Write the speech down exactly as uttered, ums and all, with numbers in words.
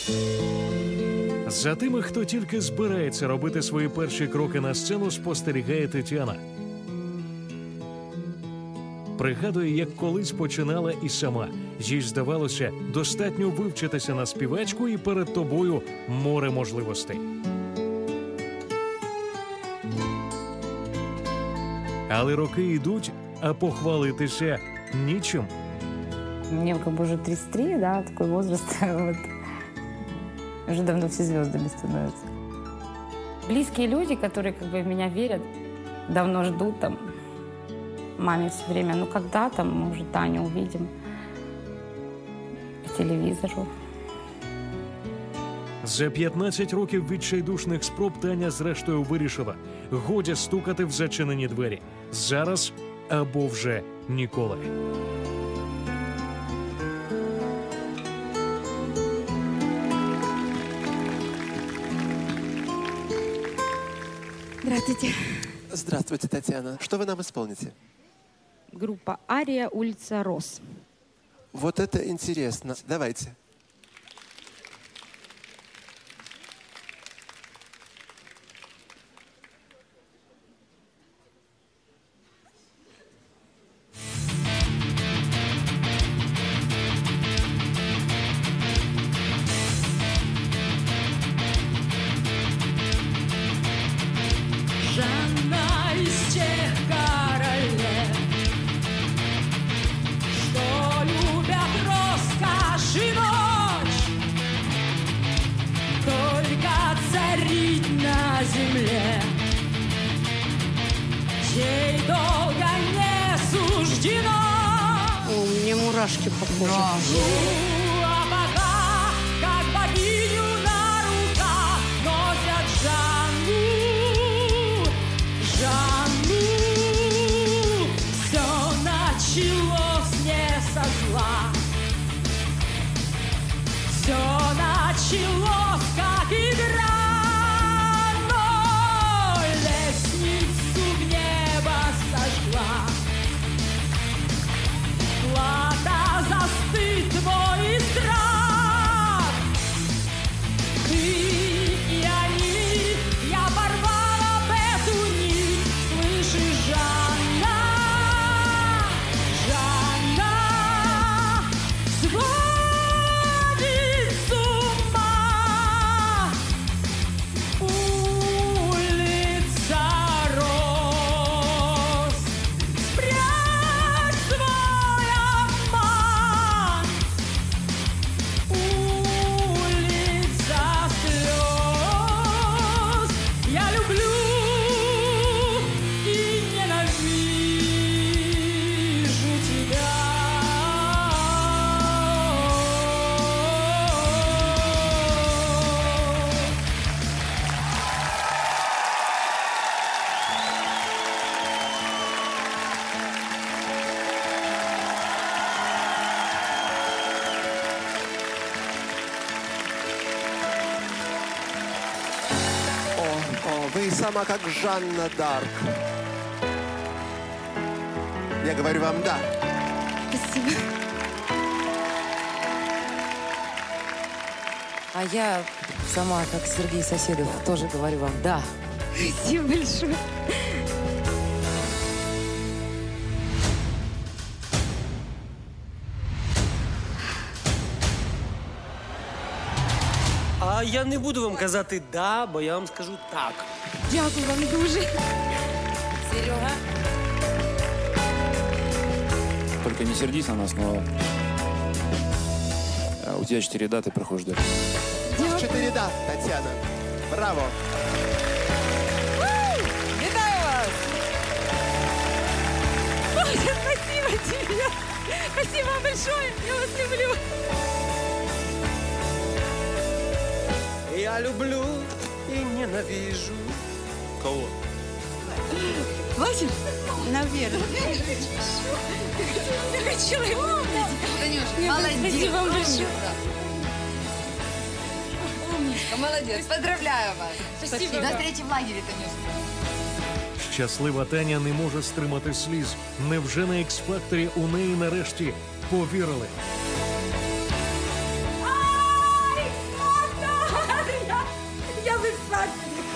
За тими, хто тільки збирається робити свої перші кроки на сцену, спостерігає Тетяна. Пригадує, як колись починала і сама. Їй здавалося, достатньо вивчитися на співачку, і перед тобою море можливостей. Але роки йдуть, а похвалитися нічим. Мне как бы уже тридцать три, да, такой возраст. Вот. Уже давно все звездами становятся. Близкие люди, которые как бы в меня верят, давно ждут там. Маме все время, ну когда там, мы уже Таню увидим по телевизору. За п'ятнадцять років відчайдушних спроб Таня зрештою вирішила – годі стукати в зачинені двері. Зараз або вже ніколи. Здравствуйте. Здравствуйте, Татьяна. Что вы нам исполните? Группа «Ария», улица Рос. Вот это интересно. Давайте. Жанна из тех королев, что любят роскошь и ночь, только царить на земле ей долго не суждено. О, мне мурашки по коже. Ну, а пока, как богиню на руках, носят Жанну. Жанну, все началось не со зла, все началось как игра, но лестницу в небо сожгла. Плата застыт твой страх, ты и они, я порвала бы эту нить. Слышишь, Жанна, Жанна сводит с ума. Улица Рос, спрячь свой обман. Улица слез, я люблю и ненавижу тебя. О, о, вы сама как Жанна Дарк. Я говорю вам «да». Спасибо. А я сама, как Сергей Соседов, тоже говорю вам «да». Спасибо большое. А я не буду вам казати «да», бо я вам скажу «так». Дякую вам дуже. Серега? Только не сердись на нас, но а, у тебя четыре даты проходишь дальше. Четыре «да», Татьяна. Браво. Витаю вас! Боже, спасибо тебе. Спасибо вам большое. Я вас люблю. Я люблю и ненавижу. Кого? Вася? Наверное. Такой человек. Молодец. Спасибо вам большое. Молодец. Поздравляю вас. Спасибо. До встречи в лагере, Танюшка. Щаслива Таня не може стримати сліз. Невже на Ікс-факторі у неї нарешті повірили? Ай, спать не